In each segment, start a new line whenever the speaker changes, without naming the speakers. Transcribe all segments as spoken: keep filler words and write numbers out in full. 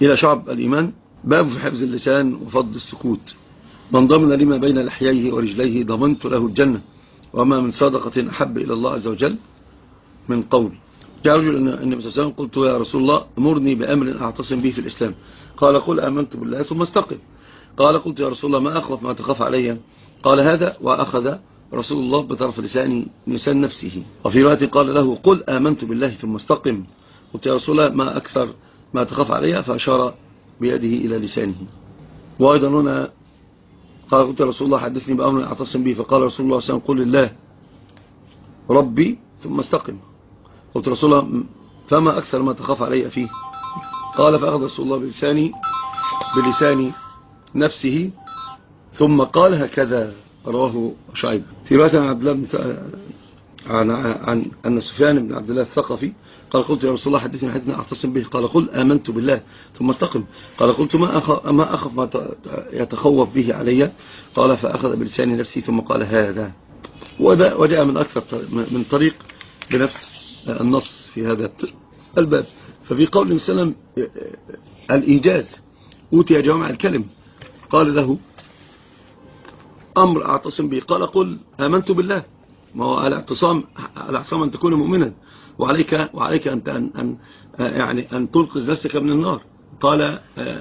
إلى شعب الإيمان. باب في حفظ اللسان وفضل السكوت. من ضمن لما بين لحييه ورجليه ضمنت له الجنة، وما من صدقة أحب إلى الله عز وجل من قول. جاء رجل النبي صلى الله عليه وسلم قلت يا رسول الله مرني بأمر أعتصم به في الإسلام. قال قل آمنت بالله ثم استقم. قال قلت يا رسول الله ما أخوف ما تخاف علي؟ قال هذا، وأخذ رسول الله بطرف لسانه لسان نفسه. وفي رواية قال له قل آمنت بالله ثم استقم. قلت يا رسول الله ما أكثر ما تخاف علي؟ فأشار بيده إلى لسانه. وأيضا هنا قال قلت يا رسول الله حدثني بأمر أعتصم به. فقال رسول الله صلى الله عليه وسلم قل لله ربي ثم استقم. قلت رسول الله فما أكثر ما تخاف علي فيه؟ قال فأخذ رسول الله بلساني بلسان نفسه ثم قال هكذا. رواه شعيب. في رواية عن عبد الله بن عن عن أن سفيان بن عبد الله الثقفي قال قلت يا رسول الله حدثني حدثني أعتصم به. قال قل آمنت بالله ثم استقم. قال قلت ما أخف ما أخف ما يتخوف به علي؟ قال فأخذ بلسان نفسه ثم قال هذا. وجاء من أكثر من طريق بنفس النص في هذا الباب. ففي قول النبي صلى الله عليه وسلم الإيجاز أوتي جوامع الكلم. قال له أمر أعتصم به، قال قل آمنت بالله. ما هو الاعتصام الاعتصام أن تكون مؤمنا، وعليك وعليك أن أن أن يعني أن تنقذ نفسك من النار. قال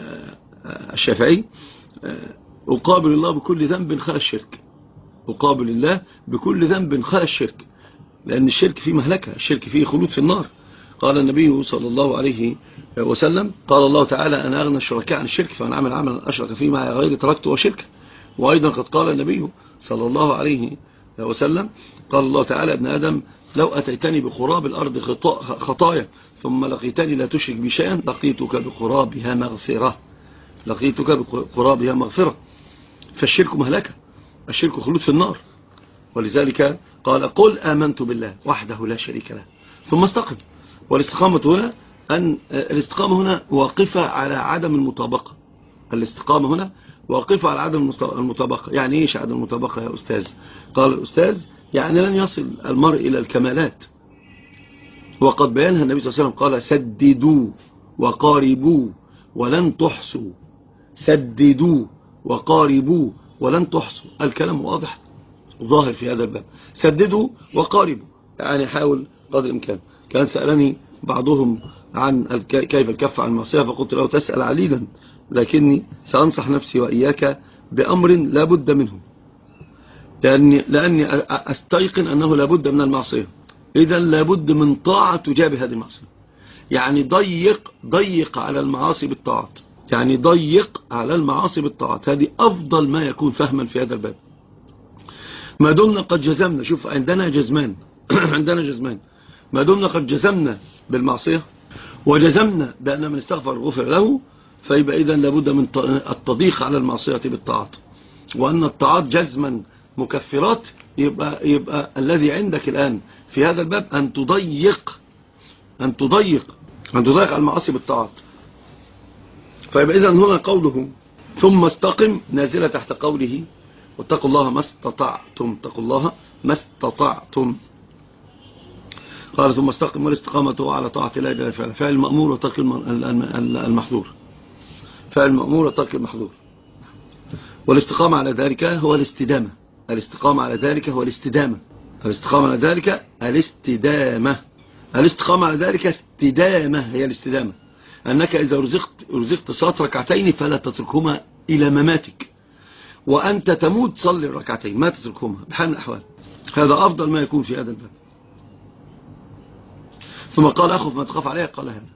الشافعي أقابل الله بكل ذنب خلا الشرك. أقابل الله بكل ذنب خلا الشرك، لأن الشرك فيه مهلكة، الشرك فيه خلود في النار. قال النبي صلى الله عليه وسلم قال الله تعالى أنا أغنى الشركاء عن الشرك، فمن عمل عملا أشرك فيه مع غير تركته وشركه. وأيضا قد قال النبي صلى الله عليه وسلم قال الله تعالى ابن آدم لو أتيتني بقراب الأرض خطايا ثم لقيتني لا تشرك بي شيئا لقيتك بقرابها مغفرة لقيتك بقرابها مغفرة. فالشرك مهلكة، الشرك خلود في النار. ولذلك قال قل آمنت بالله وحده لا شريك له ثم استقم. والاستقامة هنا أن الاستقامة هنا واقفة على عدم المطابقة. الاستقامة هنا واقفة على عدم المطابقة. يعني ايش عدم المطابقة يا أستاذ؟ قال الأستاذ يعني لن يصل المرء إلى الكمالات، وقد بيانها النبي صلى الله عليه وسلم قال سددوا وقاربوا ولن تحصوا. سددوا وقاربوا ولن تحصوا. الكلام واضح ظاهر في هذا الباب. سددوا وقاربوا يعني حاول قدر الإمكان. كان سألني بعضهم عن كيف الكف عن المعصية، فقلت له تسأل عليلا، لكني سأنصح نفسي وإياك بأمر لا بد منه، لأني, لأني أستيقن أنه لا بد من المعصية. إذا لا بد من طاعة تجاب هذه المعصية. يعني ضيق ضيق على المعاصي بالطاعات، يعني ضيق على المعاصي بالطاعات. هذه أفضل ما يكون فهما في هذا الباب. ما دمنا قد جزمنا، شوف عندنا جزمان عندنا جزمان ما دمنا قد جزمنا بالمعصية وجزمنا بأن من استغفر غفر له، فيبقى إذن لابد من التضييق على المعصية بالطاعات، وأن الطاعات جزما مكفرات. يبقى, يبقى الذي عندك الآن في هذا الباب أن تضيق أن تضيق أن تضيق على المعاصي بالطاعات. فيبقى إذن هنا قوله ثم استقم نازلة تحت قوله واتقوا الله ما استطعتم. اتقوا الله ما استطعتم. قال ثم استقم. والاستقامة على طاعة الله جل وعلا فعل المأمور وترك المحظور. فعل المأمور وترك المحظور. والاستقامة على ذلك هو الاستدامة. الاستقامة على ذلك هو الاستدامة. الاستقامة على ذلك الاستدامة. الاستقامة على ذلك استدامة هي الاستدامة. أنك إذا رزقت رزقت صلاة ركعتين فلا تتركهما إلى مماتك، وأنت تموت صلي الركعتين ما تتركهما بحال من الأحوال. هذا أفضل ما يكون في هذا الباب. ثم قال أخف ما تخاف عليه. قال هذا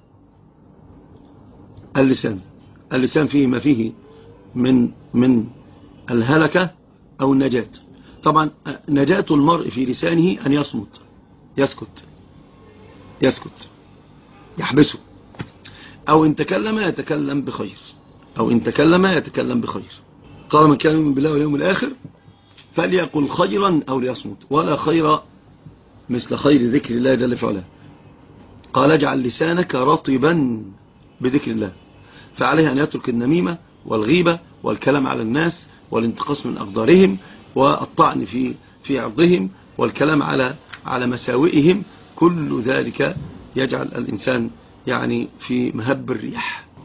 اللسان. اللسان فيه ما فيه من من الهلكة أو النجاة. طبعا نجاة المرء في لسانه أن يصمت، يسكت يسكت يحبسه، أو إن تكلم يتكلم بخير أو إن تكلم يتكلم بخير. قال من كان يؤمن بالله واليوم الآخر فليقل خيرا أو ليصمت، ولا خير مثل خير ذكر الله جل وعلا. قال اجعل لسانك رطبا بذكر الله. فعليه أن يترك النميمة والغيبة والكلام على الناس والانتقاص من أقدارهم والطعن في في عرضهم والكلام على على مساوئهم. كل ذلك يجعل الإنسان يعني في مهب الريح.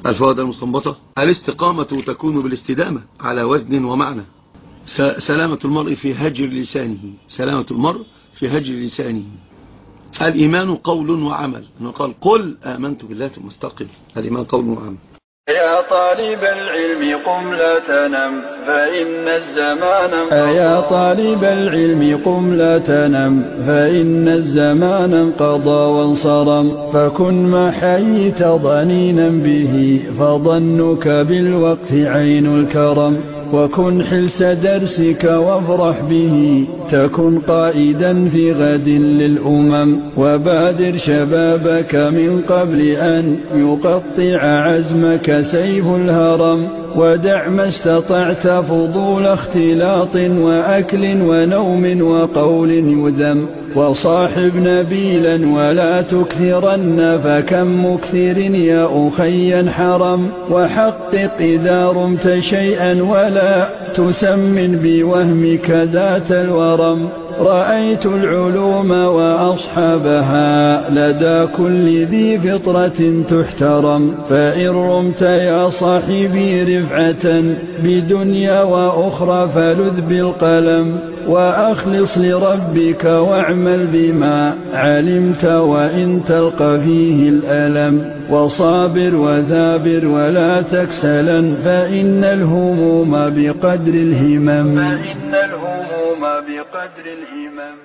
الفوائد المستنبطة: الاستقامة تكون بالاستدامة على وزن ومعنى. سلامة المرء في هجر لسانه، سلامة المرء في هجر لسانه. الإيمان قول وعمل، أنه قال قل آمنت بالله ثم استقم. الإيمان قول وعمل.
يا طالب العلم قم لا تنم فإن الزمان انقضى. يا طالب العلم قم لا تنم فإن الزمان انقضى وانصرم. فكن ما حييت ضنينا به فظنك بالوقت عين الكرم. وكن حلس درسك وافرح به تكن قائدا في غد للأمم. وبادر شبابك من قبل أن يقطع عزمك سيف الهرم. ودع ما استطعت فضول اختلاط وأكل ونوم وقول يذم. وصاحب نبيلا ولا تكثرن فكم مكثر يا أخي حرم. وحقق إذا رمت شيئا ولا تسمن بوهمك ذات الورم. رأيت العلوم وأصحابها لدى كل ذي فطرة تحترم. فإن رمت يا صاحبي رفعة بدنيا وأخرى فلذ بالقلم. وأخلص لربك واعمل بما علمت وإن تلقى فيه الألم. وصابر وثابر ولا تكسلا فإن الهموم بقدر الهمم. فإن الهموم بقدر الهمم.